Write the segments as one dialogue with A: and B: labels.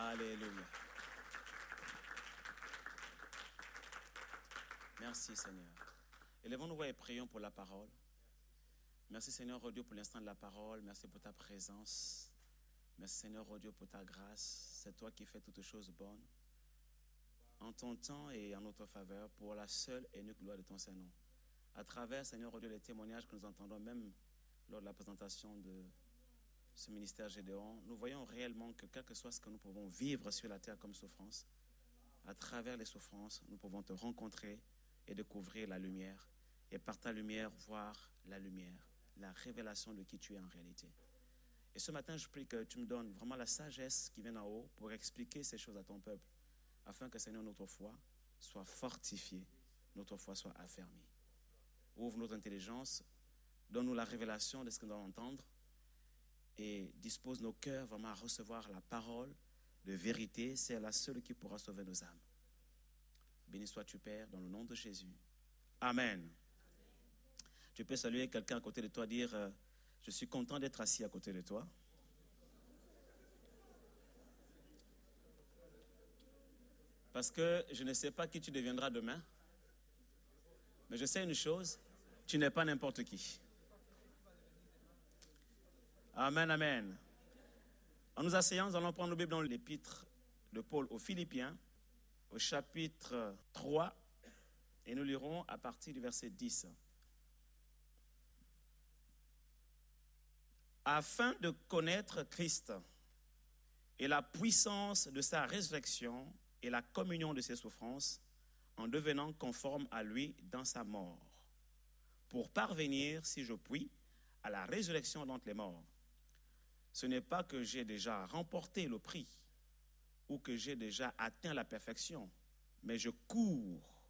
A: Alléluia. Merci Seigneur. Élevons-nous et prions pour la parole. Merci Seigneur, oh Dieu, pour l'instant de la parole. Merci pour ta présence. Merci Seigneur, oh Dieu, pour ta grâce. C'est toi qui fais toutes choses bonnes. En ton temps et en notre faveur, pour la seule et unique gloire de ton Saint-Nom. À travers, Seigneur, oh Dieu, les témoignages que nous entendons même lors de la présentation de ce ministère Gédéon, nous voyons réellement que quel que soit ce que nous pouvons vivre sur la terre comme souffrance, à travers les souffrances, nous pouvons te rencontrer et découvrir la lumière. Et par ta lumière, voir la lumière, la révélation de qui tu es en réalité. Et ce matin, je prie que tu me donnes vraiment la sagesse qui vient d'en haut pour expliquer ces choses à ton peuple, afin que, Seigneur, notre foi soit fortifiée, notre foi soit affermie. Ouvre notre intelligence, donne-nous la révélation de ce que nous allons entendre et dispose nos cœurs vraiment à recevoir la parole de vérité. C'est la seule qui pourra sauver nos âmes. Béni sois-tu, Père, dans le nom de Jésus. Amen. Tu peux saluer quelqu'un à côté de toi, dire je suis content d'être assis à côté de toi. Parce que je ne sais pas qui tu deviendras demain, mais je sais une chose, tu n'es pas n'importe qui. Amen, amen. En nous asseyant, nous allons prendre nos Bibles dans l'épître de Paul aux Philippiens, au chapitre 3, et nous lirons à partir du verset 10. Afin de connaître Christ et la puissance de sa résurrection et la communion de ses souffrances, en devenant conforme à lui dans sa mort, pour parvenir, si je puis, à la résurrection d'entre les morts. Ce n'est pas que j'ai déjà remporté le prix ou que j'ai déjà atteint la perfection, mais je cours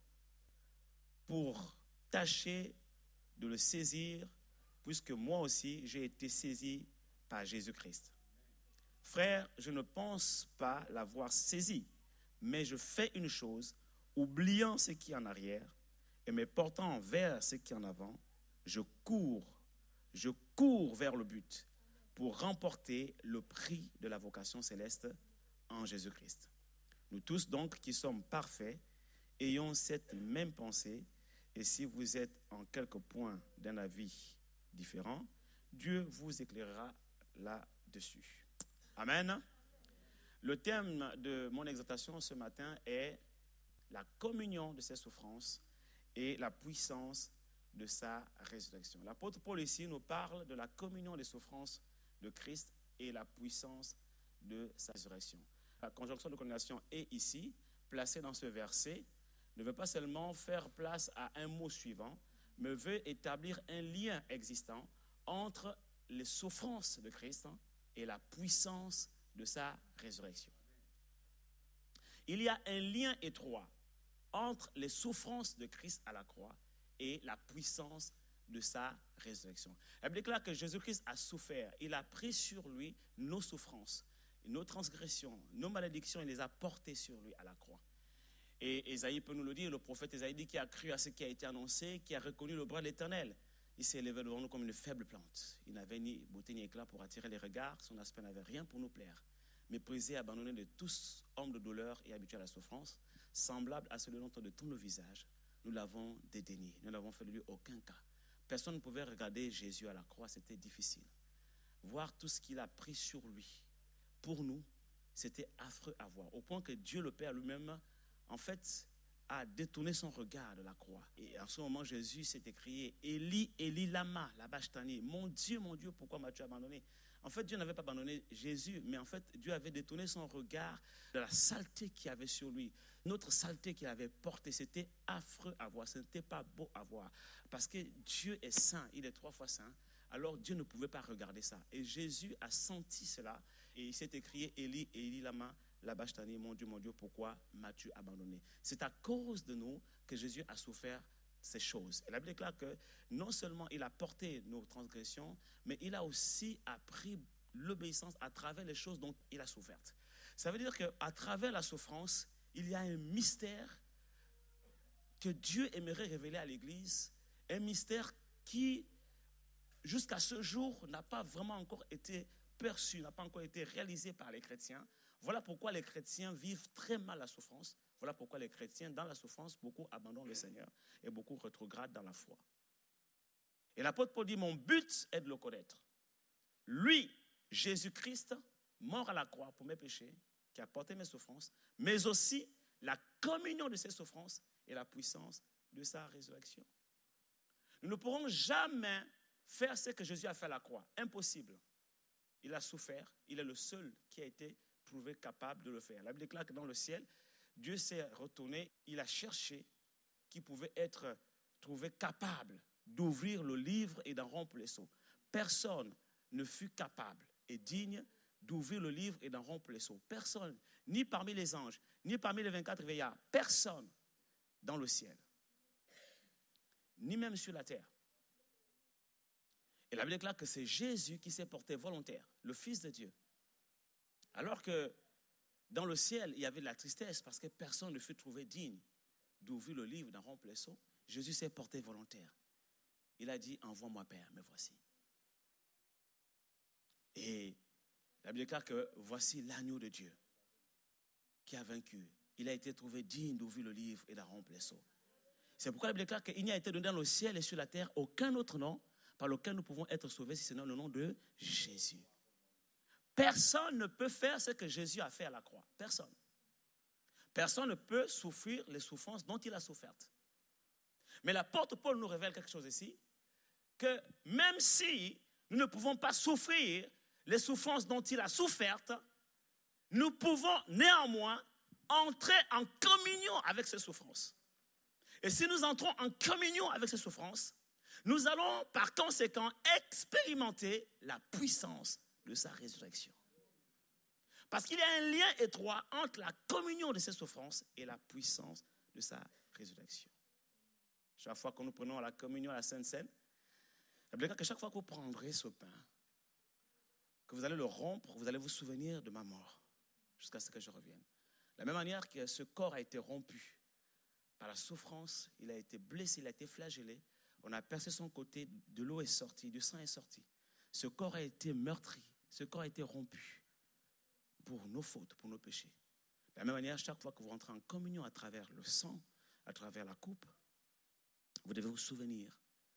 A: pour tâcher de le saisir, puisque moi aussi j'ai été saisi par Jésus-Christ. Frère, je ne pense pas l'avoir saisi, mais je fais une chose, oubliant ce qui est en arrière et me portant vers ce qui est en avant, je cours vers le but pour remporter le prix de la vocation céleste en Jésus-Christ. Nous tous donc qui sommes parfaits, ayons cette même pensée, et si vous êtes en quelque point d'un avis différent, Dieu vous éclairera là-dessus. Amen. Le thème de mon exhortation ce matin est la communion de ses souffrances et la puissance de sa résurrection. L'apôtre Paul ici nous parle de la communion des souffrances de Christ et la puissance de sa résurrection. La conjonction de condamnation est ici, placée dans ce verset, ne veut pas seulement faire place à un mot suivant, mais veut établir un lien existant entre les souffrances de Christ et la puissance de sa résurrection. Il y a un lien étroit entre les souffrances de Christ à la croix et la puissance de sa résurrection. La Bible déclare que Jésus-Christ a souffert. Il a pris sur lui nos souffrances, nos transgressions, nos malédictions. Il les a portées sur lui à la croix. Et Ésaïe peut nous le dire, le prophète Ésaïe dit qu'il a cru à ce qui a été annoncé, qui a reconnu le bras de l'Éternel. Il s'est élevé devant nous comme une faible plante. Il n'avait ni beauté ni éclat pour attirer les regards. Son aspect n'avait rien pour nous plaire. Méprisé, abandonné de tous, homme de douleur et habitué à la souffrance, semblable à celui dont on détourne le visage, nous l'avons dédaigné. Nous n'avons fait de lui aucun cas. Personne ne pouvait regarder Jésus à la croix, c'était difficile. Voir tout ce qu'il a pris sur lui, pour nous, c'était affreux à voir. Au point que Dieu le Père lui-même, en fait, a détourné son regard de la croix. Et en ce moment, Jésus s'est écrié « Eli, Eli, lama, labashtani » « Mon Dieu, pourquoi m'as-tu abandonné ?» En fait, Dieu n'avait pas abandonné Jésus, mais en fait, Dieu avait détourné son regard de la saleté qu'il y avait sur lui. Notre saleté qu'il avait portée, c'était affreux à voir, ce n'était pas beau à voir. Parce que Dieu est saint, il est 3 fois saint, alors Dieu ne pouvait pas regarder ça. Et Jésus a senti cela, et il s'est écrié « Eli, Eli, lama, labashtani » « Mon Dieu, pourquoi m'as-tu abandonné ?» C'est à cause de nous que Jésus a souffert ces choses. Et la Bible déclare que non seulement il a porté nos transgressions, mais il a aussi appris l'obéissance à travers les choses dont il a souffert. Ça veut dire qu'à travers la souffrance, il y a un mystère que Dieu aimerait révéler à l'Église, un mystère qui, jusqu'à ce jour, n'a pas vraiment encore été perçu, n'a pas encore été réalisé par les chrétiens. Voilà pourquoi les chrétiens vivent très mal la souffrance. Voilà pourquoi les chrétiens, dans la souffrance, beaucoup abandonnent le Seigneur et beaucoup rétrogradent dans la foi. Et l'apôtre Paul dit, mon but est de le connaître. Lui, Jésus-Christ, mort à la croix pour mes péchés, qui a porté mes souffrances, mais aussi la communion de ses souffrances et la puissance de sa résurrection. Nous ne pourrons jamais faire ce que Jésus a fait à la croix. Impossible. Il a souffert. Il est le seul qui a été prouvé capable de le faire. La Bible déclare que dans le ciel, Dieu s'est retourné. Il a cherché qui pouvait être trouvé capable d'ouvrir le livre et d'en rompre les sceaux. Personne ne fut capable et digne d'ouvrir le livre et d'en rompre les sceaux. Personne, ni parmi les anges, ni parmi les 24 veillards, personne dans le ciel, ni même sur la terre. Et la Bible déclare que c'est Jésus qui s'est porté volontaire, le Fils de Dieu. Alors que dans le ciel, il y avait de la tristesse parce que personne ne fut trouvé digne d'ouvrir le livre, d'en rompre les sceaux. Jésus s'est porté volontaire. Il a dit, envoie-moi Père, me voici. Et la Bible déclare que voici l'agneau de Dieu qui a vaincu. Il a été trouvé digne d'ouvrir le livre et d'en rompre les sceaux. C'est pourquoi la Bible déclare qu'il n'y a été donné dans le ciel et sur la terre aucun autre nom par lequel nous pouvons être sauvés si ce n'est le nom de Jésus. Personne ne peut faire ce que Jésus a fait à la croix. Personne. Personne ne peut souffrir les souffrances dont il a souffert. Mais l'apôtre Paul nous révèle quelque chose ici, que même si nous ne pouvons pas souffrir les souffrances dont il a souffert, nous pouvons néanmoins entrer en communion avec ces souffrances. Et si nous entrons en communion avec ces souffrances, nous allons par conséquent expérimenter la puissance de sa résurrection. Parce qu'il y a un lien étroit entre la communion de ces souffrances et la puissance de sa résurrection. Chaque fois que nous prenons la communion à la Sainte Seine, la Bible dit que chaque fois que vous prendrez ce pain, que vous allez le rompre, vous allez vous souvenir de ma mort, jusqu'à ce que je revienne. De la même manière que ce corps a été rompu par la souffrance, il a été blessé, il a été flagellé, on a percé son côté, de l'eau est sortie, du sang est sorti. Ce corps a été meurtri, ce corps a été rompu pour nos fautes, pour nos péchés. De la même manière, chaque fois que vous rentrez en communion à travers le sang, à travers la coupe, vous devez vous souvenir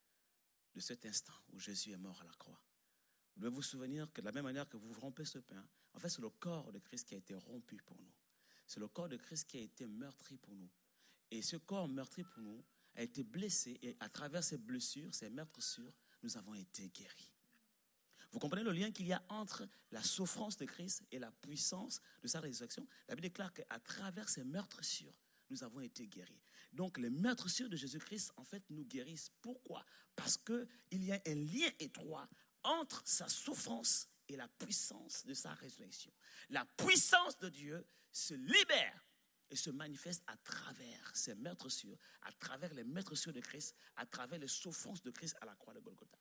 A: de cet instant où Jésus est mort à la croix. Vous devez vous souvenir que de la même manière que vous rompez ce pain, en fait, c'est le corps de Christ qui a été rompu pour nous. C'est le corps de Christ qui a été meurtri pour nous. Et ce corps meurtri pour nous a été blessé et à travers ces blessures, ces meurtrissures, nous avons été guéris. Vous comprenez le lien qu'il y a entre la souffrance de Christ et la puissance de sa résurrection? La Bible déclare qu'à travers ces meurtrissures, nous avons été guéris. Donc les meurtrissures de Jésus-Christ, en fait, nous guérissent. Pourquoi? Parce qu'il y a un lien étroit entre sa souffrance et la puissance de sa résurrection. La puissance de Dieu se libère et se manifeste à travers ces meurtrissures, à travers les meurtrissures de Christ, à travers les souffrances de Christ à la croix de Golgotha.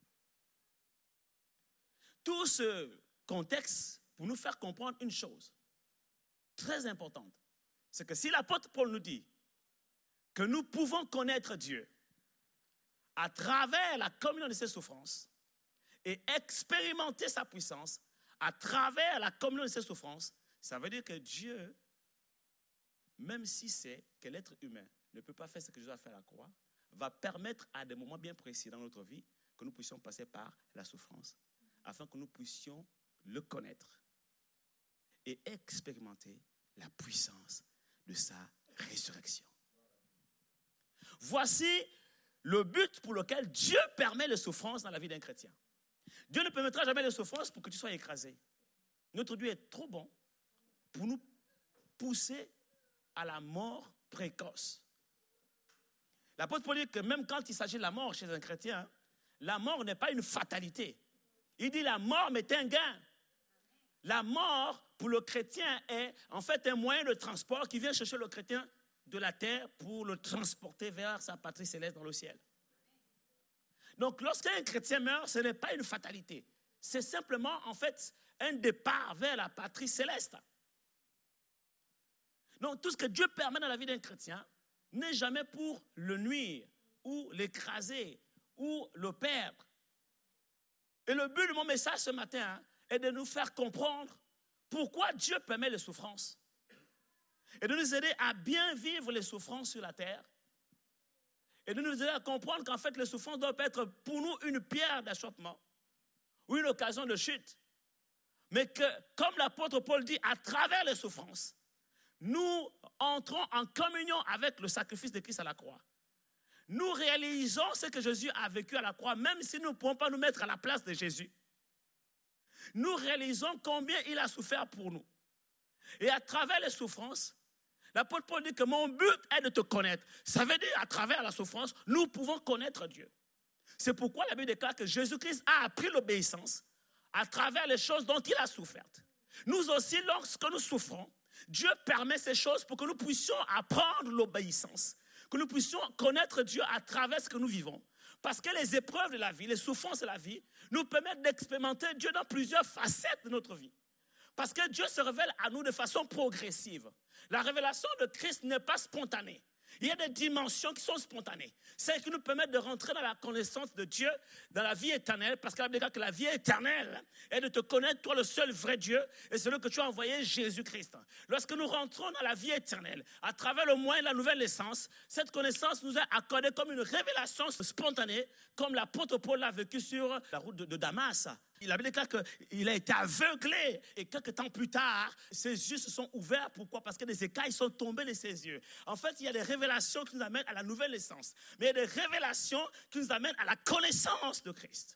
A: Tout ce contexte pour nous faire comprendre une chose très importante, c'est que si l'apôtre Paul nous dit que nous pouvons connaître Dieu à travers la communion de ses souffrances et expérimenter sa puissance à travers la communion de ses souffrances, ça veut dire que Dieu, même si c'est que l'être humain ne peut pas faire ce que Jésus a fait à la croix, va permettre à des moments bien précis dans notre vie que nous puissions passer par la souffrance, afin que nous puissions le connaître et expérimenter la puissance de sa résurrection. Voici le but pour lequel Dieu permet les souffrances dans la vie d'un chrétien. Dieu ne permettra jamais les souffrances pour que tu sois écrasé. Notre Dieu est trop bon pour nous pousser à la mort précoce. L'apôtre Paul dit que même quand il s'agit de la mort chez un chrétien, la mort n'est pas une fatalité. Il dit la mort est un gain. La mort pour le chrétien est en fait un moyen de transport qui vient chercher le chrétien de la terre pour le transporter vers sa patrie céleste dans le ciel. Donc lorsqu'un chrétien meurt, ce n'est pas une fatalité. C'est simplement en fait un départ vers la patrie céleste. Donc tout ce que Dieu permet dans la vie d'un chrétien n'est jamais pour le nuire ou l'écraser ou le perdre. Et le but de mon message ce matin est de nous faire comprendre pourquoi Dieu permet les souffrances et de nous aider à bien vivre les souffrances sur la terre et de nous aider à comprendre qu'en fait les souffrances doivent être pour nous une pierre d'achoppement ou une occasion de chute. Mais que, comme l'apôtre Paul dit, à travers les souffrances, nous entrons en communion avec le sacrifice de Christ à la croix. Nous réalisons ce que Jésus a vécu à la croix, même si nous ne pouvons pas nous mettre à la place de Jésus. Nous réalisons combien il a souffert pour nous. Et à travers les souffrances, l'apôtre Paul dit que mon but est de te connaître. Ça veut dire, à travers la souffrance, nous pouvons connaître Dieu. C'est pourquoi la Bible déclare que Jésus-Christ a appris l'obéissance à travers les choses dont il a souffert. Nous aussi, lorsque nous souffrons, Dieu permet ces choses pour que nous puissions apprendre l'obéissance, que nous puissions connaître Dieu à travers ce que nous vivons. Parce que les épreuves de la vie, les souffrances de la vie, nous permettent d'expérimenter Dieu dans plusieurs facettes de notre vie. Parce que Dieu se révèle à nous de façon progressive. La révélation de Christ n'est pas spontanée. Il y a des dimensions qui sont spontanées. Celles qui nous permettent de rentrer dans la connaissance de Dieu, dans la vie éternelle, parce que la Bible dit que la vie éternelle est de te connaître, toi le seul vrai Dieu, et celui que tu as envoyé, Jésus-Christ. Lorsque nous rentrons dans la vie éternelle, à travers le moyen de la nouvelle naissance, cette connaissance nous est accordée comme une révélation spontanée, comme l'apôtre Paul l'a vécu sur la route de Damas. Il a déclaré qu'il a été aveuglé et quelques temps plus tard, ses yeux se sont ouverts. Pourquoi? Parce que des écailles sont tombées de ses yeux. En fait, il y a des révélations qui nous amènent à la nouvelle naissance. Mais il y a des révélations qui nous amènent à la connaissance de Christ.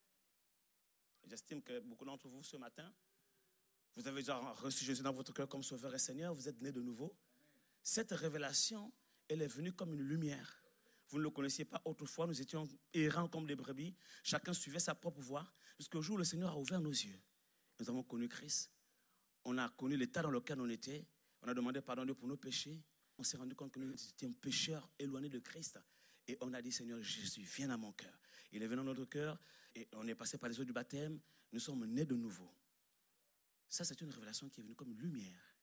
A: J'estime que beaucoup d'entre vous ce matin, vous avez déjà reçu Jésus dans votre cœur comme Sauveur et Seigneur, vous êtes nés de nouveau. Cette révélation, elle est venue comme une lumière. Vous ne le connaissiez pas autrefois, nous étions errants comme des brebis. Chacun suivait sa propre voie. Jusqu'au jour où le Seigneur a ouvert nos yeux. Nous avons connu Christ. On a connu l'état dans lequel on était. On a demandé pardon à Dieu pour nos péchés. On s'est rendu compte que nous étions pécheurs éloignés de Christ. Et on a dit, Seigneur Jésus, viens dans mon cœur. Il est venu dans notre cœur et on est passé par les eaux du baptême. Nous sommes nés de nouveau. Ça, c'est une révélation qui est venue comme une lumière.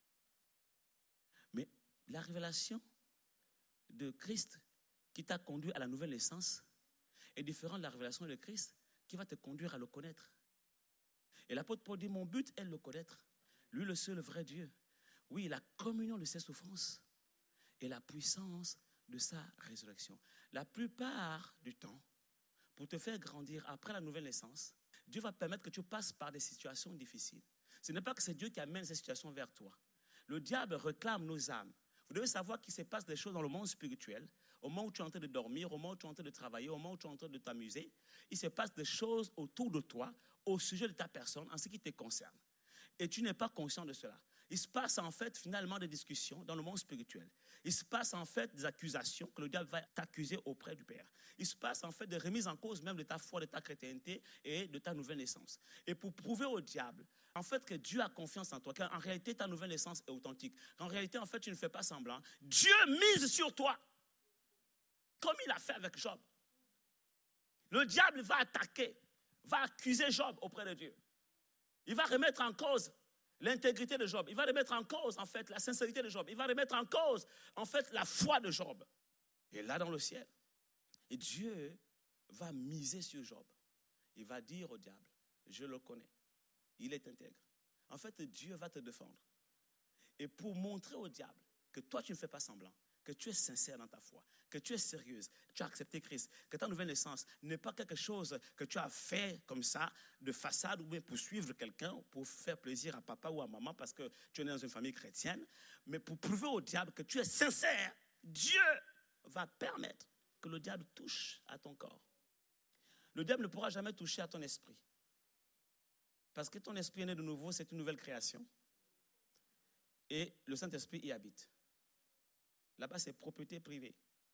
A: Mais la révélation de Christ qui t'a conduit à la nouvelle naissance est différente de la révélation de Christ qui va te conduire à le connaître. Et l'apôtre Paul dit, mon but est de le connaître. Lui, le seul vrai Dieu. Oui, la communion de ses souffrances et la puissance de sa résurrection. La plupart du temps, pour te faire grandir après la nouvelle naissance, Dieu va permettre que tu passes par des situations difficiles. Ce n'est pas que c'est Dieu qui amène ces situations vers toi. Le diable réclame nos âmes. Vous devez savoir qu'il se passe des choses dans le monde spirituel. Au moment où tu es en train de dormir, au moment où tu es en train de travailler, au moment où tu es en train de t'amuser, il se passe des choses autour de toi, au sujet de ta personne, en ce qui te concerne. Et tu n'es pas conscient de cela. Il se passe en fait finalement des discussions dans le monde spirituel. Il se passe en fait des accusations que le diable va t'accuser auprès du Père. Il se passe en fait des remises en cause même de ta foi, de ta chrétienté et de ta nouvelle naissance. Et pour prouver au diable en fait que Dieu a confiance en toi, qu'en réalité ta nouvelle naissance est authentique, qu'en réalité en fait tu ne fais pas semblant, Dieu mise sur toi. Comme il a fait avec Job. Le diable va attaquer, va accuser Job auprès de Dieu. Il va remettre en cause l'intégrité de Job. Il va remettre en cause, en fait, la sincérité de Job. Il va remettre en cause, en fait, la foi de Job. Et là, dans le ciel. Et Dieu va miser sur Job. Il va dire au diable, je le connais. Il est intègre. En fait, Dieu va te défendre. Et pour montrer au diable que toi, tu ne fais pas semblant, que tu es sincère dans ta foi, que tu es sérieuse, tu as accepté Christ, que ta nouvelle naissance n'est pas quelque chose que tu as fait comme ça, de façade, ou bien pour suivre quelqu'un, pour faire plaisir à papa ou à maman parce que tu es né dans une famille chrétienne, mais pour prouver au diable que tu es sincère, Dieu va permettre que le diable touche à ton corps. Le diable ne pourra jamais toucher à ton esprit. Parce que ton esprit est né de nouveau, c'est une nouvelle création. Et le Saint-Esprit y habite. Là-bas, c'est propriété privée.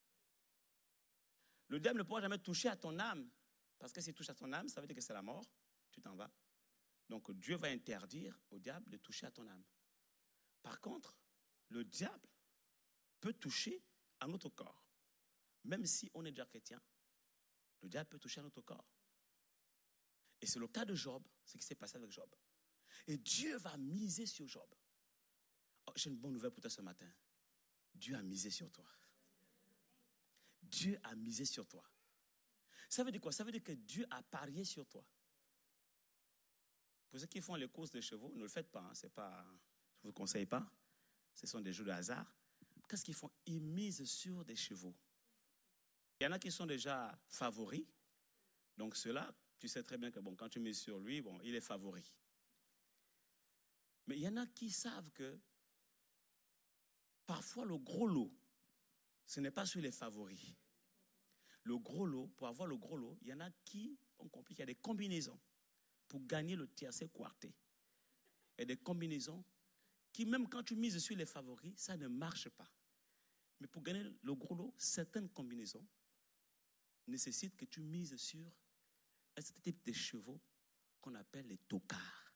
A: Le diable ne pourra jamais toucher à ton âme. Parce que s'il touche à ton âme, ça veut dire que c'est la mort. Tu t'en vas. Donc Dieu va interdire au diable de toucher à ton âme. Par contre, le diable peut toucher à notre corps. Même si on est déjà chrétien, le diable peut toucher à notre corps. Et c'est le cas de Job, ce qui s'est passé avec Job. Et Dieu va miser sur Job. Oh, j'ai une bonne nouvelle pour toi ce matin. Dieu a misé sur toi. Dieu a misé sur toi. Ça veut dire quoi? Ça veut dire que Dieu a parié sur toi. Pour ceux qui font les courses de chevaux, ne le faites pas. C'est pas, je ne vous conseille pas. Ce sont des jeux de hasard. Qu'est-ce qu'ils font? Ils misent sur des chevaux. Il y en a qui sont déjà favoris. Donc ceux-là, tu sais très bien que quand tu mises sur lui, il est favori. Mais il y en a qui savent que parfois le gros lot, ce n'est pas sur les favoris. Le gros lot, pour avoir le gros lot, il y en a qui ont compris qu'il y a des combinaisons pour gagner le tiercé quarté. Il y a des combinaisons qui, même quand tu mises sur les favoris, ça ne marche pas. Mais pour gagner le gros lot, certaines combinaisons nécessitent que tu mises sur un certain type de chevaux qu'on appelle les tocards.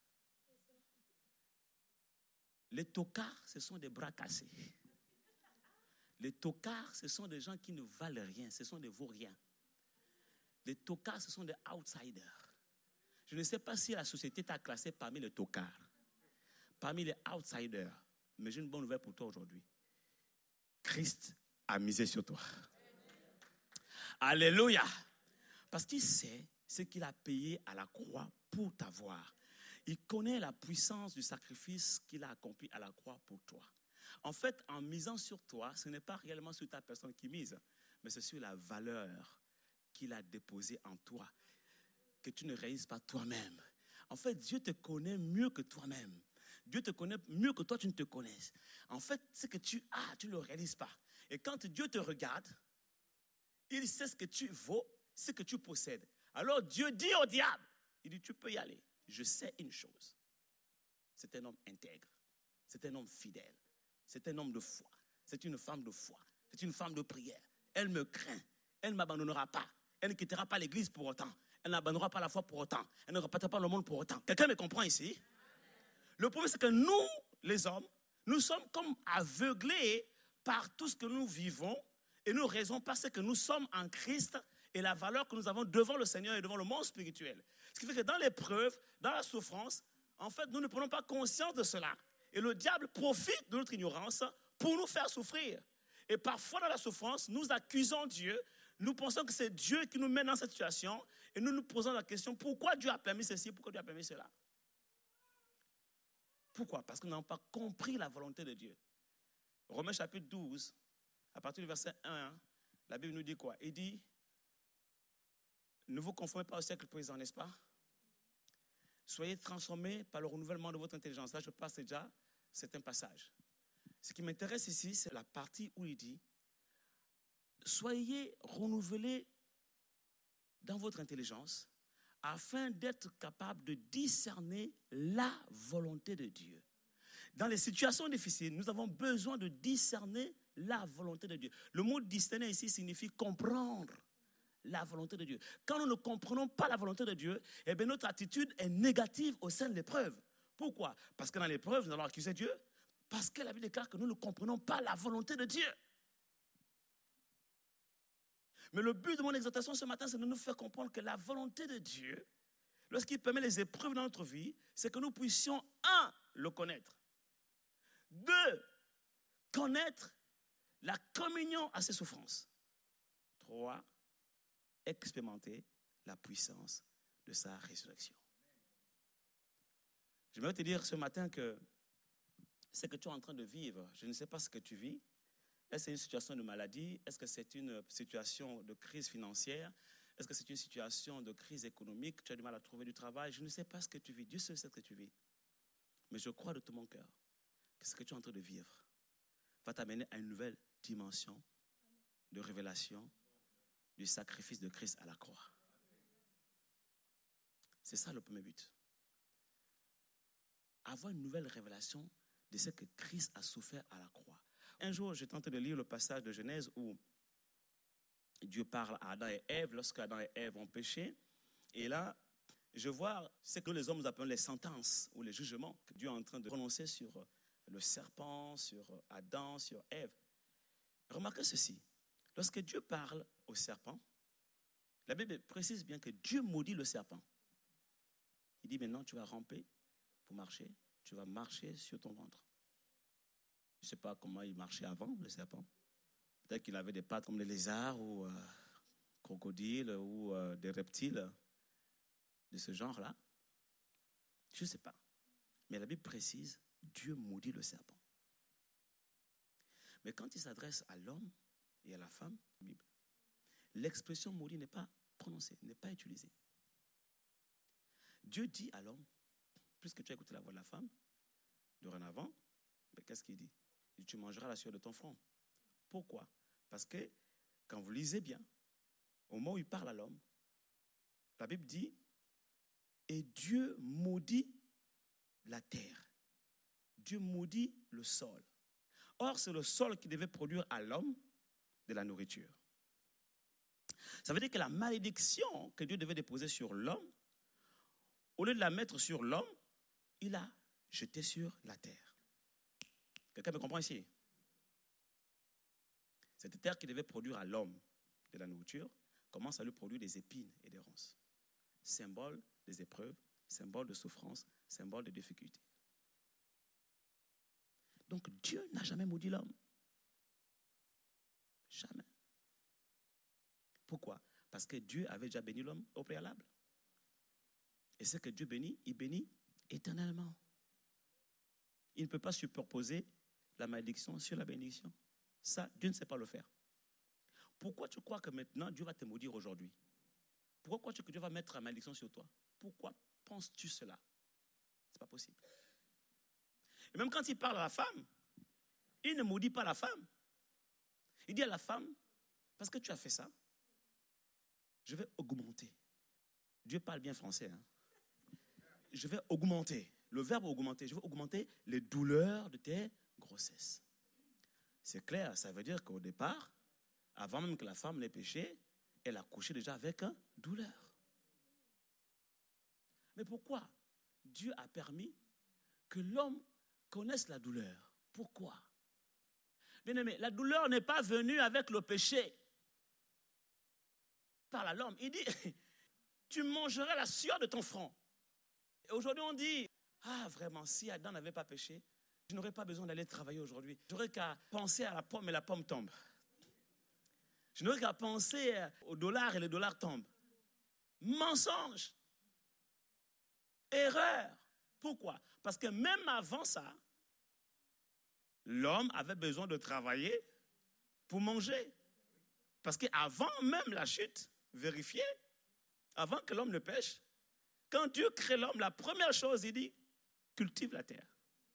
A: Les tocards, ce sont des bras cassés. Les tocards, ce sont des gens qui ne valent rien, ce sont des vauriens. Les tocards, ce sont des outsiders. Je ne sais pas si la société t'a classé parmi les tocards, parmi les outsiders. Mais j'ai une bonne nouvelle pour toi aujourd'hui. Christ a misé sur toi. Alléluia. Parce qu'il sait ce qu'il a payé à la croix pour t'avoir. Il connaît la puissance du sacrifice qu'il a accompli à la croix pour toi. En fait, en misant sur toi, ce n'est pas réellement sur ta personne qui mise, mais c'est sur la valeur qu'il a déposée en toi, que tu ne réalises pas toi-même. En fait, Dieu te connaît mieux que toi-même. Dieu te connaît mieux que toi, tu ne te connais. En fait, ce que tu as, tu ne le réalises pas. Et quand Dieu te regarde, il sait ce que tu vaux, ce que tu possèdes. Alors Dieu dit au diable, il dit, tu peux y aller. Je sais une chose. C'est un homme intègre. C'est un homme fidèle. C'est un homme de foi. C'est une femme de foi. C'est une femme de prière. Elle me craint. Elle ne m'abandonnera pas. Elle ne quittera pas l'église pour autant. Elle n'abandonnera pas la foi pour autant. Elle ne repartira pas le monde pour autant. Quelqu'un me comprend ici? Le problème, c'est que nous, les hommes, nous sommes comme aveuglés par tout ce que nous vivons et nous ne raisonnons pas ce que nous sommes en Christ et la valeur que nous avons devant le Seigneur et devant le monde spirituel. Ce qui fait que dans l'épreuve, dans la souffrance, en fait, nous ne prenons pas conscience de cela. Et le diable profite de notre ignorance pour nous faire souffrir. Et parfois, dans la souffrance, nous accusons Dieu. Nous pensons que c'est Dieu qui nous met dans cette situation. Et nous nous posons la question, pourquoi Dieu a permis ceci, pourquoi Dieu a permis cela? Pourquoi? Parce que nous n'avons pas compris la volonté de Dieu. Romains chapitre 12, à partir du verset 1, la Bible nous dit quoi? Il dit, ne vous conformez pas au siècle présent, n'est-ce pas? Soyez transformés par le renouvellement de votre intelligence. Là, je passe déjà certains passages. Ce qui m'intéresse ici, c'est la partie où il dit, soyez renouvelés dans votre intelligence afin d'être capable de discerner la volonté de Dieu. Dans les situations difficiles, nous avons besoin de discerner la volonté de Dieu. Le mot discerner ici signifie comprendre la volonté de Dieu. Quand nous ne comprenons pas la volonté de Dieu, eh bien notre attitude est négative au sein de l'épreuve. Pourquoi? Parce que dans l'épreuve, nous allons accuser Dieu. Parce que la Bible déclare que nous ne comprenons pas la volonté de Dieu. Mais le but de mon exhortation ce matin, c'est de nous faire comprendre que la volonté de Dieu, lorsqu'il permet les épreuves dans notre vie, c'est que nous puissions, un, le connaître. Deux, connaître la communion à ses souffrances. Trois, expérimenter la puissance de sa résurrection. J'aimerais te dire ce matin que ce que tu es en train de vivre, je ne sais pas ce que tu vis. Est-ce que c'est une situation de maladie? Est-ce que c'est une situation de crise financière? Est-ce que c'est une situation de crise économique? Tu as du mal à trouver du travail? Je ne sais pas ce que tu vis. Dieu seul sait ce que tu vis. Mais je crois de tout mon cœur que ce que tu es en train de vivre va t'amener à une nouvelle dimension de révélation du sacrifice de Christ à la croix. C'est ça le premier but. Avoir une nouvelle révélation de ce que Christ a souffert à la croix. Un jour, j'étais en train de lire le passage de Genèse où Dieu parle à Adam et Ève lorsque Adam et Ève ont péché. Et là, je vois ce que les hommes appellent les sentences ou les jugements que Dieu est en train de prononcer sur le serpent, sur Adam, sur Ève. Remarquez ceci. Lorsque Dieu parle au serpent, la Bible précise bien que Dieu maudit le serpent. Il dit maintenant tu vas ramper pour marcher, tu vas marcher sur ton ventre. Je ne sais pas comment il marchait avant, le serpent. Peut-être qu'il avait des pattes comme les lézards ou crocodiles ou des reptiles de ce genre-là. Je ne sais pas. Mais la Bible précise, Dieu maudit le serpent. Mais quand il s'adresse à l'homme et à la femme, l'expression maudit n'est pas prononcée, n'est pas utilisée. Dieu dit à l'homme, puisque tu as écouté la voix de la femme, dorénavant, mais qu'est-ce qu'il dit? Il dit, tu mangeras la sueur de ton front. Pourquoi? Parce que quand vous lisez bien, au moment où il parle à l'homme, la Bible dit, et Dieu maudit la terre. Dieu maudit le sol. Or, c'est le sol qui devait produire à l'homme de la nourriture. Ça veut dire que la malédiction que Dieu devait déposer sur l'homme, au lieu de la mettre sur l'homme, il l'a jetée sur la terre. Quelqu'un me comprend ici? Cette terre qui devait produire à l'homme de la nourriture commence à lui produire des épines et des ronces. Symbole des épreuves, symbole de souffrance, symbole de difficulté. Donc Dieu n'a jamais maudit l'homme. Jamais. Pourquoi? Parce que Dieu avait déjà béni l'homme au préalable. Et ce que Dieu bénit, il bénit éternellement. Il ne peut pas superposer la malédiction sur la bénédiction. Ça, Dieu ne sait pas le faire. Pourquoi tu crois que maintenant Dieu va te maudire aujourd'hui? Pourquoi crois-tu que Dieu va mettre la malédiction sur toi? Pourquoi penses-tu cela? Ce n'est pas possible. Et même quand il parle à la femme, il ne maudit pas la femme. Il dit à la femme, parce que tu as fait ça, je vais augmenter. Dieu parle bien français. Hein? Je vais augmenter. Le verbe augmenter, je vais augmenter les douleurs de tes grossesses. C'est clair, ça veut dire qu'au départ, avant même que la femme n'ait péché, elle a couché déjà avec douleur. Mais pourquoi Dieu a permis que l'homme connaisse la douleur? Pourquoi? Bien-aimé, la douleur n'est pas venue avec le péché. Parle à l'homme, il dit, tu mangeras la sueur de ton front. Et aujourd'hui on dit, ah vraiment, si Adam n'avait pas péché, je n'aurais pas besoin d'aller travailler aujourd'hui. J'aurais qu'à penser à la pomme et la pomme tombe. Je n'aurais qu'à penser au dollar et le dollar tombe. Mensonge. Erreur. Pourquoi? Parce que même avant ça, l'homme avait besoin de travailler pour manger. Parce qu'avant même la chute, vérifiez, avant que l'homme ne pêche, quand Dieu crée l'homme, la première chose, il dit, cultive la terre.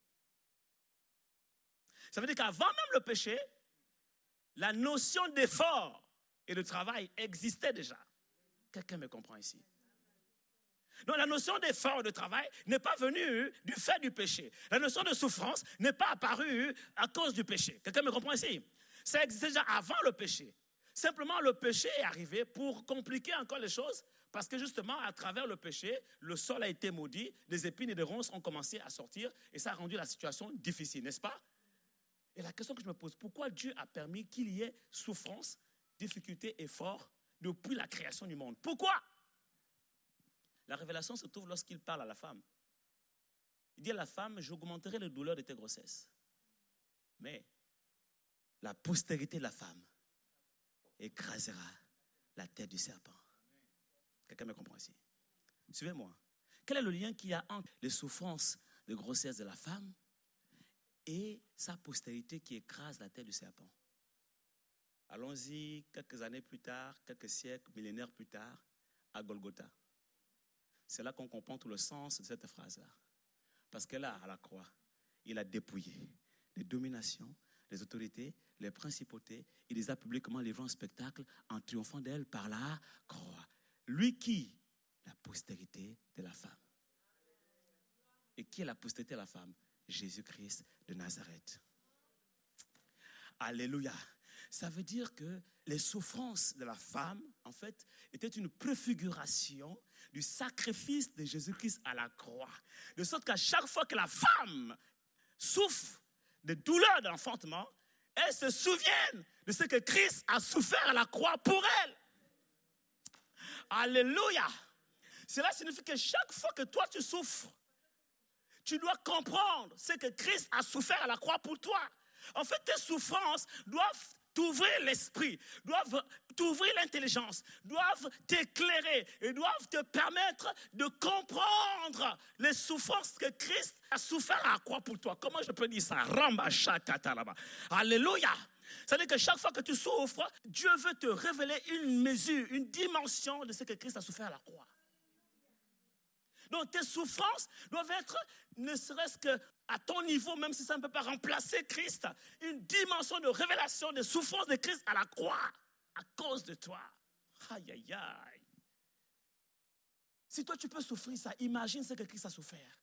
A: Ça veut dire qu'avant même le péché, la notion d'effort et de travail existait déjà. Quelqu'un me comprend ici? Donc la notion d'effort et de travail n'est pas venue du fait du péché. La notion de souffrance n'est pas apparue à cause du péché. Quelqu'un me comprend ici? Ça existait déjà avant le péché. Simplement, le péché est arrivé pour compliquer encore les choses parce que justement, à travers le péché, le sol a été maudit, des épines et des ronces ont commencé à sortir et ça a rendu la situation difficile, n'est-ce pas? Et la question que je me pose, pourquoi Dieu a permis qu'il y ait souffrance, difficulté, effort depuis la création du monde? Pourquoi? La révélation se trouve lorsqu'il parle à la femme. Il dit à la femme, j'augmenterai les douleurs de tes grossesses. Mais la postérité de la femme écrasera la tête du serpent. Quelqu'un me comprend ici? Suivez-moi. Quel est le lien qu'il y a entre les souffrances de grossesse de la femme et sa postérité qui écrase la tête du serpent? Allons-y quelques années plus tard, quelques siècles, millénaires plus tard, à Golgotha. C'est là qu'on comprend tout le sens de cette phrase-là. Parce que là, à la croix, il a dépouillé les dominations, les autorités, les principautés. Il les a publiquement livrées en spectacle en triomphant d'elles par la croix. Lui qui? La postérité de la femme. Et qui est la postérité de la femme? Jésus-Christ de Nazareth. Alléluia. Ça veut dire que les souffrances de la femme, en fait, étaient une préfiguration du sacrifice de Jésus-Christ à la croix. De sorte qu'à chaque fois que la femme souffre de douleurs d'enfantement, elle se souvienne de ce que Christ a souffert à la croix pour elle. Alléluia. Cela signifie que chaque fois que toi tu souffres, tu dois comprendre ce que Christ a souffert à la croix pour toi. En fait, tes souffrances doivent t'ouvrir l'esprit, doivent t'ouvrir l'intelligence, doivent t'éclairer et doivent te permettre de comprendre les souffrances que Christ a souffert à la croix pour toi. Comment je peux dire ça? Alléluia. C'est-à-dire que chaque fois que tu souffres, Dieu veut te révéler une mesure, une dimension de ce que Christ a souffert à la croix. Donc tes souffrances doivent être, ne serait-ce qu'à ton niveau, même si ça ne peut pas remplacer Christ, une dimension de révélation des souffrances de Christ à la croix, à cause de toi. Aïe, aïe, aïe. Si toi tu peux souffrir ça, imagine ce que Christ a souffert.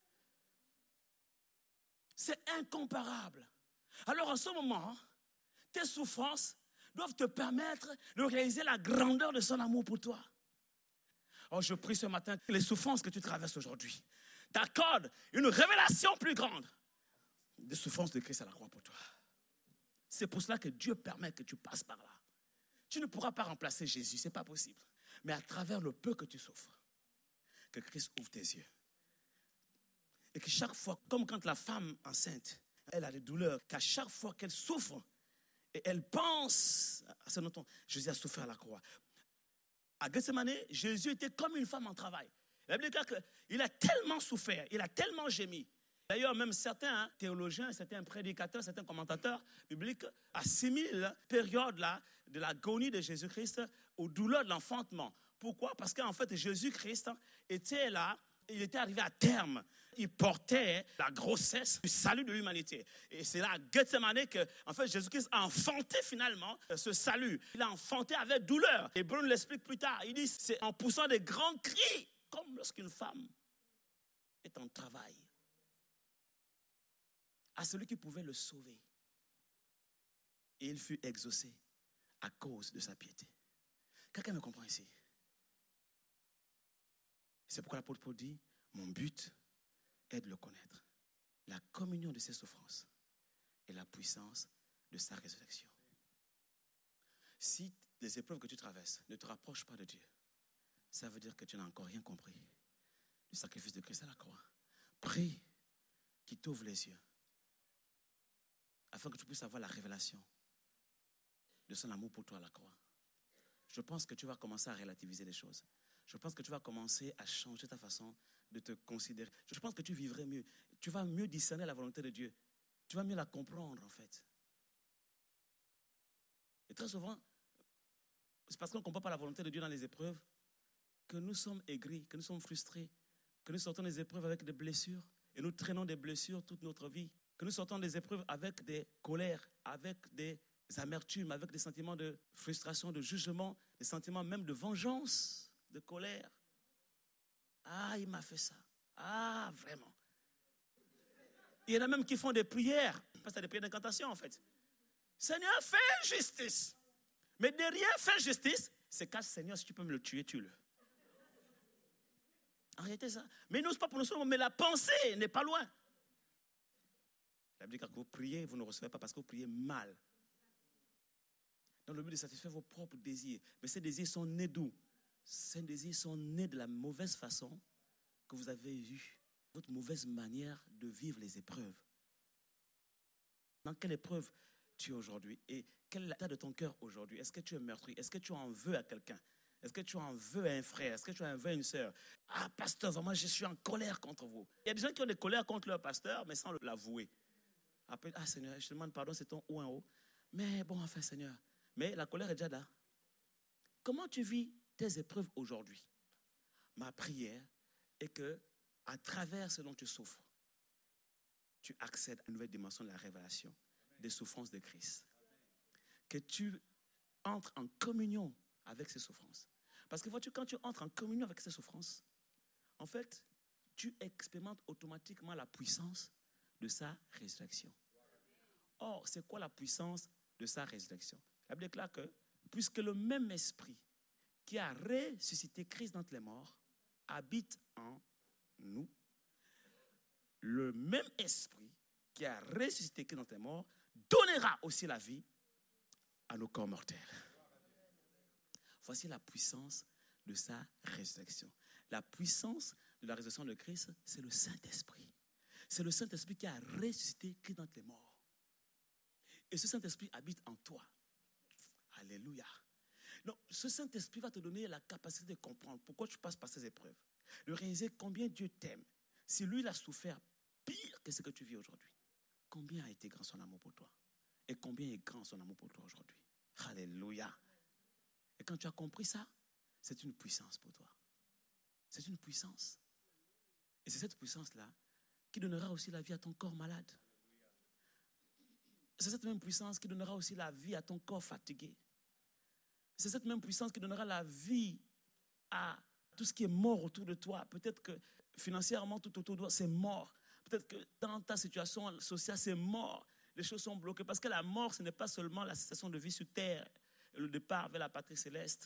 A: C'est incomparable. Alors en ce moment, tes souffrances doivent te permettre de réaliser la grandeur de son amour pour toi. Oh, je prie ce matin que les souffrances que tu traverses aujourd'hui t'accordent une révélation plus grande des souffrances de Christ à la croix pour toi. C'est pour cela que Dieu permet que tu passes par là. Tu ne pourras pas remplacer Jésus, ce n'est pas possible. Mais à travers le peu que tu souffres, que Christ ouvre tes yeux. Et que chaque fois, comme quand la femme enceinte, elle a des douleurs, qu'à chaque fois qu'elle souffre, et elle pense à ce dont Jésus a souffert à la croix. À Gethsemane, Jésus était comme une femme en travail. La Bible dit qu'il a tellement souffert, il a tellement gémi. D'ailleurs, même certains théologiens, certains prédicateurs, certains commentateurs bibliques assimilent la période là, de l'agonie de Jésus-Christ aux douleurs de l'enfantement. Pourquoi? Parce qu'en fait, Jésus-Christ était là, il était arrivé à terme. Il portait la grossesse du salut de l'humanité. Et c'est là, à Gethsemane, que en fait, Jésus-Christ a enfanté finalement ce salut. Il a enfanté avec douleur. Et Bruno l'explique plus tard. Il dit, c'est en poussant des grands cris, comme lorsqu'une femme est en travail, à celui qui pouvait le sauver. Et il fut exaucé à cause de sa piété. Quelqu'un me comprend ici? C'est pourquoi l'apôtre Paul dit, mon but est de le connaître. La communion de ses souffrances et la puissance de sa résurrection. Si les épreuves que tu traverses ne te rapprochent pas de Dieu, ça veut dire que tu n'as encore rien compris du sacrifice de Christ à la croix. Prie qu'il t'ouvre les yeux afin que tu puisses avoir la révélation de son amour pour toi à la croix. Je pense que tu vas commencer à relativiser les choses. Je pense que tu vas commencer à changer ta façon de te considérer. Je pense que tu vivrais mieux. Tu vas mieux discerner la volonté de Dieu. Tu vas mieux la comprendre, en fait. Et très souvent, c'est parce qu'on ne comprend pas la volonté de Dieu dans les épreuves que nous sommes aigris, que nous sommes frustrés, que nous sortons des épreuves avec des blessures et nous traînons des blessures toute notre vie. Que nous sortons des épreuves avec des colères, avec des amertumes, avec des sentiments de frustration, de jugement, des sentiments même de vengeance, de colère. Ah, il m'a fait ça. Ah, vraiment. Il y en a même qui font des prières, parce que c'est des prières d'incantation en fait. Seigneur, fais justice. Mais derrière faire justice, c'est qu'à Seigneur, si tu peux me le tuer, tue-le. En réalité, ça. Mais nous, c'est pas pour nous seulement, mais la pensée n'est pas loin. La Bible dit que quand vous priez, vous ne recevez pas parce que vous priez mal. Dans le but de satisfaire vos propres désirs. Mais ces désirs sont nés d'où? Ces désirs sont nés de la mauvaise façon que vous avez eue, votre mauvaise manière de vivre les épreuves. Dans quelle épreuve tu es aujourd'hui? Et quel est l'état de ton cœur aujourd'hui? Est-ce que tu es meurtri? Est-ce que tu en veux à quelqu'un? Est-ce que tu en veux à un frère? Est-ce que tu en veux à une sœur? Ah, pasteur, vraiment, je suis en colère contre vous. Il y a des gens qui ont des colères contre leur pasteur, mais sans l'avouer. Après, ah Seigneur, je te demande pardon, c'est ton ou un haut. Mais bon, enfin, Seigneur. Mais la colère est déjà là. Comment tu vis tes épreuves aujourd'hui? Ma prière est que, à travers ce dont tu souffres, tu accèdes à une nouvelle dimension de la révélation des souffrances de Christ. Que tu entres en communion avec ces souffrances. Parce que vois-tu, quand tu entres en communion avec ces souffrances, en fait, tu expérimentes automatiquement la puissance de sa résurrection. Or, c'est quoi la puissance de sa résurrection? La Bible déclare que, puisque le même esprit qui a ressuscité Christ d'entre les morts habite en nous, le même esprit qui a ressuscité Christ d'entre les morts donnera aussi la vie à nos corps mortels. Voici la puissance de sa résurrection. La puissance de la résurrection de Christ, c'est le Saint-Esprit. C'est le Saint-Esprit qui a ressuscité Christ d'entre les morts. Et ce Saint-Esprit habite en toi. Alléluia. Donc, ce Saint-Esprit va te donner la capacité de comprendre pourquoi tu passes par ces épreuves. De réaliser combien Dieu t'aime. Si lui, il a souffert pire que ce que tu vis aujourd'hui, combien a été grand son amour pour toi? Et combien est grand son amour pour toi aujourd'hui? Alléluia. Et quand tu as compris ça, c'est une puissance pour toi. C'est une puissance. Et c'est cette puissance-là qui donnera aussi la vie à ton corps malade. C'est cette même puissance qui donnera aussi la vie à ton corps fatigué. C'est cette même puissance qui donnera la vie à tout ce qui est mort autour de toi. Peut-être que financièrement, tout autour de toi, c'est mort. Peut-être que dans ta situation sociale, c'est mort. Les choses sont bloquées. Parce que la mort, ce n'est pas seulement la cessation de vie sur terre, le départ vers la patrie céleste.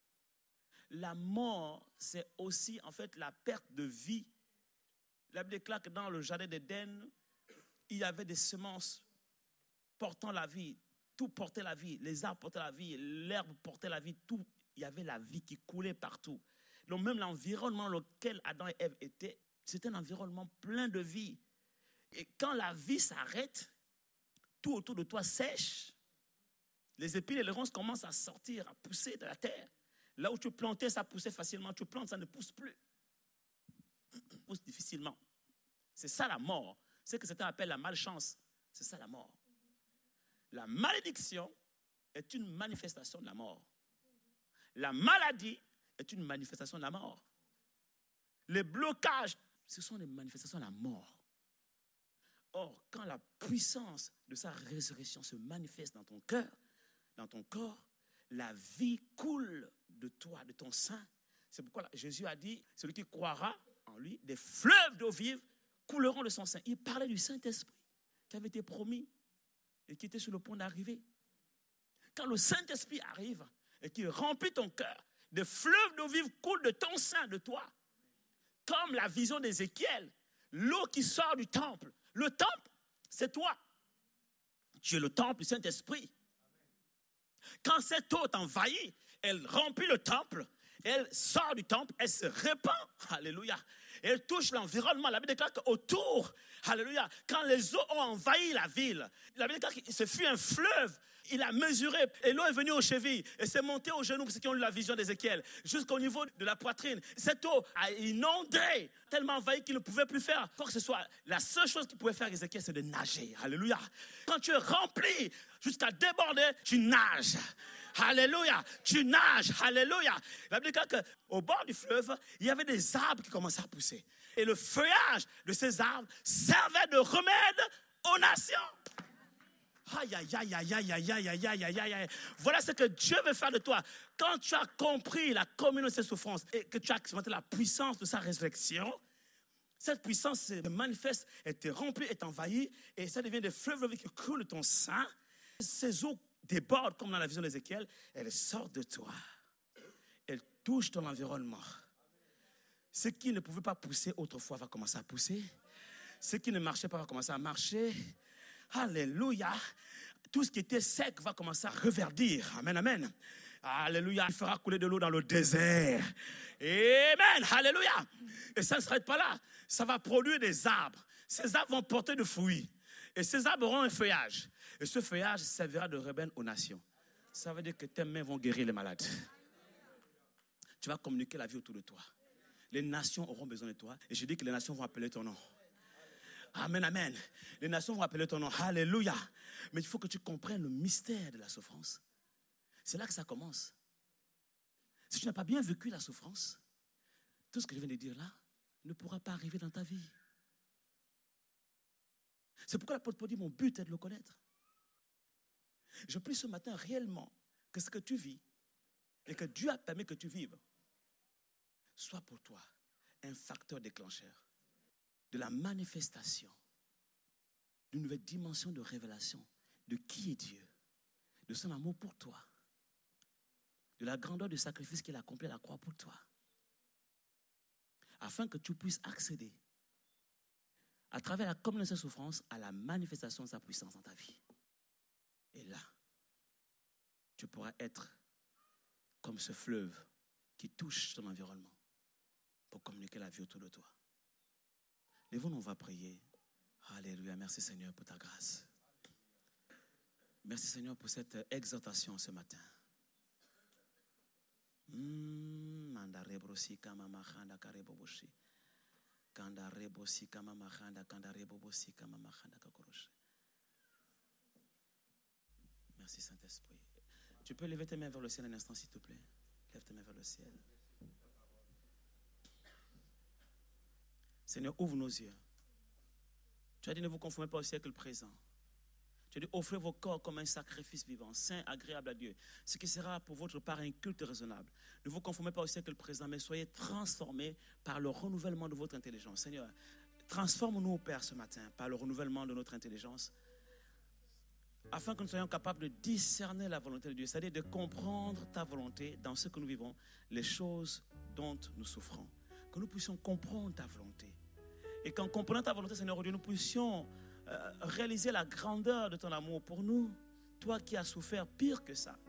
A: La mort, c'est aussi en fait la perte de vie. La Bible déclare que dans le jardin d'Éden, il y avait des semences portant la vie. Tout portait la vie. Les arbres portaient la vie. L'herbe portait la vie. Tout, il y avait la vie qui coulait partout. Donc même l'environnement dans lequel Adam et Ève étaient, c'était un environnement plein de vie. Et quand la vie s'arrête, tout autour de toi sèche. Les épines et les ronces commencent à sortir, à pousser de la terre. Là où tu plantais, ça poussait facilement. Tu plantes, ça ne pousse plus. Ça pousse difficilement. C'est ça la mort. C'est ce que certains appellent la malchance. C'est ça la mort. La malédiction est une manifestation de la mort. La maladie est une manifestation de la mort. Les blocages, ce sont des manifestations de la mort. Or, quand la puissance de sa résurrection se manifeste dans ton cœur, dans ton corps, la vie coule de toi, de ton sein. C'est pourquoi Jésus a dit, celui qui croira en lui, des fleuves d'eau vive couleront de son sein. Il parlait du Saint-Esprit qui avait été promis et qui était sur le point d'arriver. Quand le Saint-Esprit arrive et qu'il remplit ton cœur, des fleuves d'eau vive coulent de ton sein, de toi. Comme la vision d'Ézéchiel, l'eau qui sort du temple. Le temple, c'est toi. Tu es le temple du Saint-Esprit. Quand cette eau t'envahit, elle remplit le temple, elle sort du temple, elle se répand, alléluia. Elle touche l'environnement. La Bible déclare qu'autour, alléluia, quand les eaux ont envahi la ville, la Bible déclare que ce fut un fleuve. Il a mesuré et l'eau est venue aux chevilles et s'est montée aux genoux pour ceux qui ont eu la vision d'Ézéchiel jusqu'au niveau de la poitrine. Cette eau a inondé, tellement envahi qu'il ne pouvait plus faire quoi que ce soit. La seule chose qu'il pouvait faire Ézéchiel, c'est de nager. Alléluia. Quand tu es rempli jusqu'à déborder, tu nages. Alléluia. Tu nages. Alléluia. La Bible dit qu'au bord du fleuve, il y avait des arbres qui commençaient à pousser. Et le feuillage de ces arbres servait de remède aux nations. Aïe, aïe, aïe, aïe, aïe, aïe, aïe, aïe, aïe, aïe, aïe. Voilà ce que Dieu veut faire de toi. Quand tu as compris la communion de ses souffrances et que tu as expérimenté la puissance de sa résurrection, cette puissance se manifeste, elle te remplit, elle t'envahit et ça devient des fleuves qui coulent de ton sein. Ces eaux débordent comme dans la vision d'Ézéchiel, elles sortent de toi. Elles touchent ton environnement. Ce qui ne pouvait pas pousser autrefois va commencer à pousser. Ce qui ne marchait pas va commencer à marcher. Alléluia. Tout ce qui était sec va commencer à reverdir. Amen, amen. Alléluia. Il fera couler de l'eau dans le désert. Amen. Alléluia. Et ça ne s'arrête pas là. Ça va produire des arbres. Ces arbres vont porter de fruits. Et ces arbres auront un feuillage. Et ce feuillage servira de rebelle aux nations. Ça veut dire que tes mains vont guérir les malades. Tu vas communiquer la vie autour de toi. Les nations auront besoin de toi. Et je dis que les nations vont appeler ton nom. Amen, amen. Les nations vont appeler ton nom. Alléluia. Mais il faut que tu comprennes le mystère de la souffrance. C'est là que ça commence. Si tu n'as pas bien vécu la souffrance, tout ce que je viens de dire là ne pourra pas arriver dans ta vie. C'est pourquoi l'apôtre Paul dit, mon but est de le connaître. Je prie ce matin réellement que ce que tu vis et que Dieu a permis que tu vives soit pour toi un facteur déclencheur de la manifestation d'une nouvelle dimension de révélation de qui est Dieu, de son amour pour toi, de la grandeur du sacrifice qu'il a accompli à la croix pour toi, afin que tu puisses accéder à travers la communion de sa souffrance à la manifestation de sa puissance dans ta vie. Et là, tu pourras être comme ce fleuve qui touche ton environnement pour communiquer la vie autour de toi. Lève-nous, on va prier. Alléluia. Merci Seigneur pour ta grâce. Merci Seigneur pour cette exhortation ce matin. Merci Saint-Esprit. Tu peux lever tes mains vers le ciel un instant, s'il te plaît. Lève tes mains vers le ciel. Seigneur, ouvre nos yeux. Tu as dit, ne vous conformez pas au siècle présent. Tu as dit, offrez vos corps comme un sacrifice vivant, saint, agréable à Dieu. Ce qui sera pour votre part un culte raisonnable. Ne vous conformez pas au siècle présent, mais soyez transformés par le renouvellement de votre intelligence. Seigneur, transforme-nous, Père, ce matin, par le renouvellement de notre intelligence, afin que nous soyons capables de discerner la volonté de Dieu, c'est-à-dire de comprendre ta volonté dans ce que nous vivons, les choses dont nous souffrons. Que nous puissions comprendre ta volonté. Et qu'en comprenant ta volonté, Seigneur Dieu, nous puissions réaliser la grandeur de ton amour pour nous, toi qui as souffert pire que ça.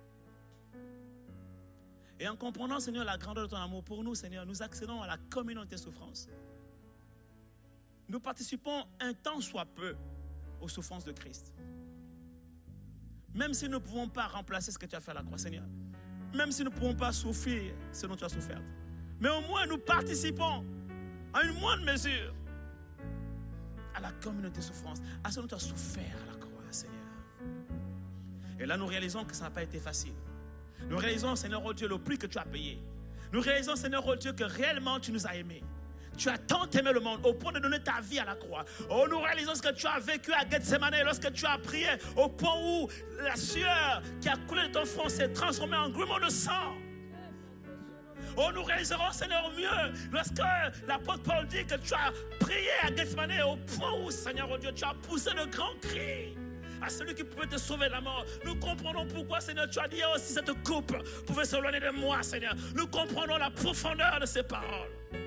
A: Et en comprenant, Seigneur, la grandeur de ton amour pour nous, Seigneur, nous accédons à la communion de tes souffrances. Nous participons un temps soit peu aux souffrances de Christ. Même si nous ne pouvons pas remplacer ce que tu as fait à la croix, Seigneur. Même si nous ne pouvons pas souffrir ce dont tu as souffert. Mais au moins nous participons à une moindre mesure à la communauté de souffrance, à ce dont tu as souffert à la croix, Seigneur. Et là, nous réalisons que ça n'a pas été facile. Nous réalisons, Seigneur, oh Dieu, le prix que tu as payé. Nous réalisons, Seigneur, oh Dieu, que réellement tu nous as aimés. Tu as tant aimé le monde au point de donner ta vie à la croix. Oh, nous réalisons ce que tu as vécu à Gethsemane lorsque tu as prié, au point où la sueur qui a coulé de ton front s'est transformée en grumeaux de sang. Oh, nous réaliserons, Seigneur, mieux lorsque l'apôtre Paul dit que tu as prié à Gethsemane au point où, Seigneur, oh Dieu, tu as poussé de grands cris à celui qui pouvait te sauver de la mort. Nous comprenons pourquoi, Seigneur, tu as dit aussi cette coupe pouvait s'éloigner de moi, Seigneur. Nous comprenons la profondeur de ces paroles.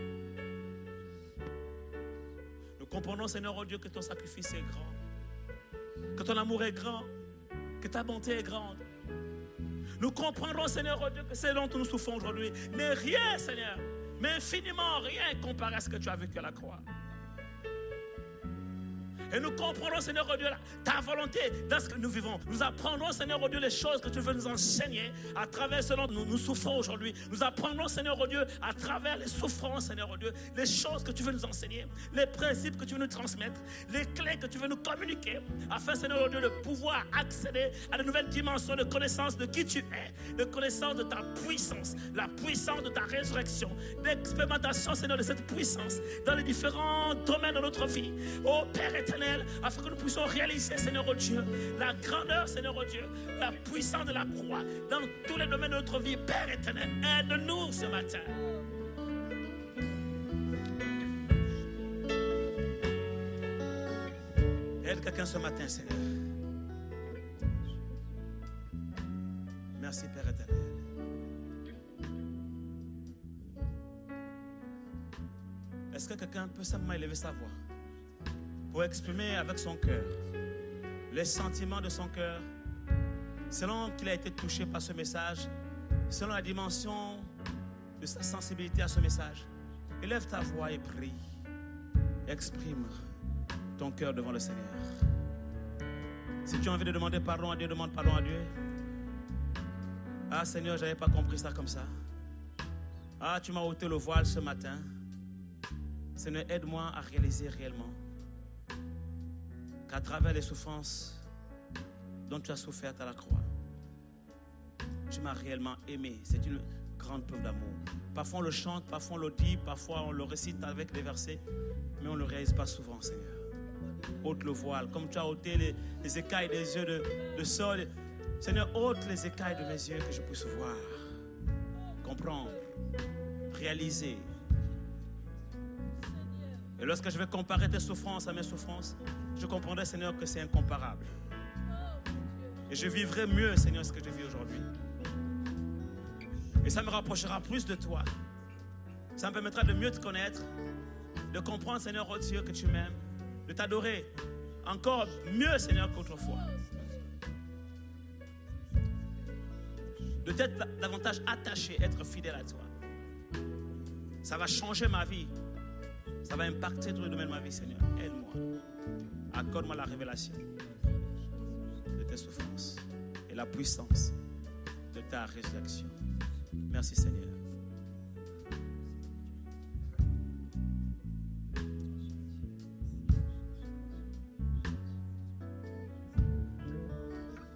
A: Nous comprenons, Seigneur, oh Dieu, que ton sacrifice est grand, que ton amour est grand, que ta bonté est grande. Nous comprendrons, Seigneur, oh Dieu, que c'est dont nous souffrons aujourd'hui n'est rien, Seigneur, mais infiniment rien comparé à ce que tu as vécu à la croix. Et nous comprenons, Seigneur, oh Dieu, ta volonté dans ce que nous vivons. Nous apprendrons, Seigneur, oh Dieu, les choses que tu veux nous enseigner à travers ce dont nous souffrons aujourd'hui. Nous apprendrons, Seigneur, oh Dieu, à travers les souffrances, Seigneur, oh Dieu, les choses que tu veux nous enseigner, les principes que tu veux nous transmettre, les clés que tu veux nous communiquer, afin, Seigneur, oh Dieu, de pouvoir accéder à de nouvelles dimensions de connaissance de qui tu es, de connaissance de ta puissance, la puissance de ta résurrection, d'expérimentation, Seigneur, de cette puissance dans les différents domaines de notre vie. Oh Père éternel, afin que nous puissions réaliser, Seigneur oh Dieu, la grandeur, Seigneur oh Dieu, la puissance de la croix dans tous les domaines de notre vie. Père éternel, aide-nous ce matin. Aide quelqu'un ce matin, Seigneur. Merci, Père éternel. Est-ce que quelqu'un peut simplement élever sa voix pour exprimer avec son cœur les sentiments de son cœur, selon qu'il a été touché par ce message, selon la dimension de sa sensibilité à ce message? Élève ta voix et prie. Exprime ton cœur devant le Seigneur. Si tu as envie de demander pardon à Dieu, demande pardon à Dieu. Ah Seigneur, je n'avais pas compris ça comme ça. Ah, tu m'as ôté le voile ce matin. Seigneur, aide-moi à réaliser réellement qu'à travers les souffrances dont tu as souffert à la croix, tu m'as réellement aimé. C'est une grande preuve d'amour. Parfois on le chante, parfois on le dit, parfois on le récite avec des versets, mais on ne le réalise pas souvent, Seigneur. Ôte le voile, comme tu as ôté les écailles des yeux de Saul. Seigneur, ôte les écailles de mes yeux, que je puisse voir, comprendre, réaliser. Et lorsque je vais comparer tes souffrances à mes souffrances, je comprendrai, Seigneur, que c'est incomparable. Et je vivrai mieux, Seigneur, ce que je vis aujourd'hui. Et ça me rapprochera plus de toi. Ça me permettra de mieux te connaître, de comprendre, Seigneur, oh Dieu, que tu m'aimes, de t'adorer encore mieux, Seigneur, qu'autrefois. De t'être davantage attaché, être fidèle à toi. Ça va changer ma vie. Ça va impacter tous les domaines de ma vie, Seigneur. Aide-moi. Accorde-moi la révélation de tes souffrances et la puissance de ta résurrection. Merci Seigneur.